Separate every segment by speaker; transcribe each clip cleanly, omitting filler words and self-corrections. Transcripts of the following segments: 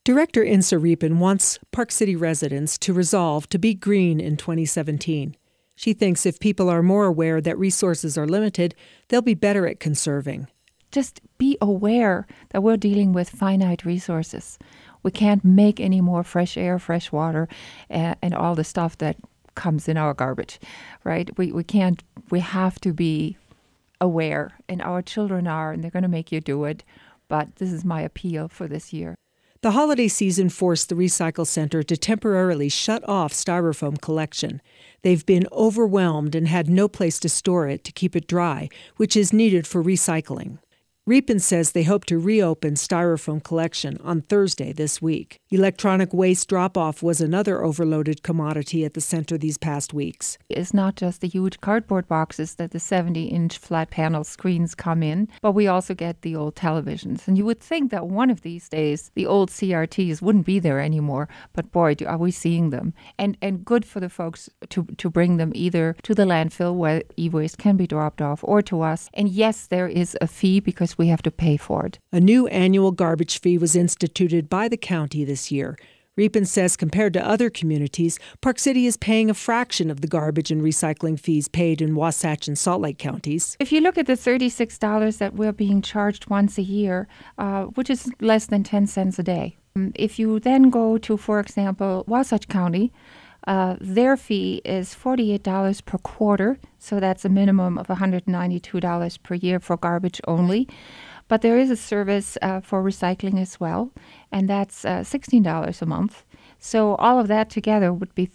Speaker 1: Director Insa Riepen wants Park City residents to resolve to be green in 2017. She thinks if people are more aware that resources are limited, they'll be better at conserving.
Speaker 2: Just be aware that we're dealing with finite resources. We can't make any more fresh air, fresh water, and all the stuff that comes in our garbage, right? We can't. We have to be aware, and our children are, and they're going to make you do it. But this is my appeal for this year.
Speaker 1: The holiday season forced the Recycle Center to temporarily shut off styrofoam collection. They've been overwhelmed and had no place to store it to keep it dry, which is needed for recycling. Riepen says they hope to reopen styrofoam collection on Thursday this week. Electronic waste drop-off was another overloaded commodity at the center these past weeks.
Speaker 2: It's not just the huge cardboard boxes that the 70-inch flat panel screens come in, but we also get the old televisions. And you would think that one of these days the old CRTs wouldn't be there anymore, but boy, are we seeing them. And good for the folks to bring them either to the landfill where e-waste can be dropped off or to us. And yes, there is a fee because we have to pay for it.
Speaker 1: A new annual garbage fee was instituted by the county this year. Riepen says compared to other communities, Park City is paying a fraction of the garbage and recycling fees paid in Wasatch and Salt Lake counties.
Speaker 2: If you look at the $36 that we're being charged once a year, which is less than 10 cents a day. If you then go to, for example, Wasatch County, their fee is $48 per quarter, so that's a minimum of $192 per year for garbage only. But there is a service for recycling as well, and that's $16 a month. So all of that together would be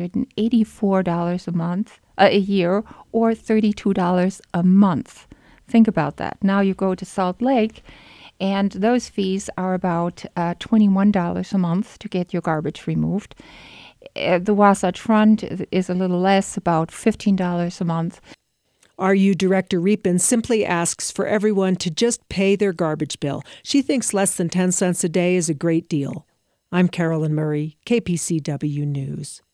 Speaker 2: $384 a year, or $32 a month. Think about that. Now you go to Salt Lake, and those fees are about $21 a month to get your garbage removed. The Wasatch Front is a little less, about $15 a month.
Speaker 1: RU Director Riepen simply asks for everyone to just pay their garbage bill. She thinks less than 10 cents a day is a great deal. I'm Carolyn Murray, KPCW News.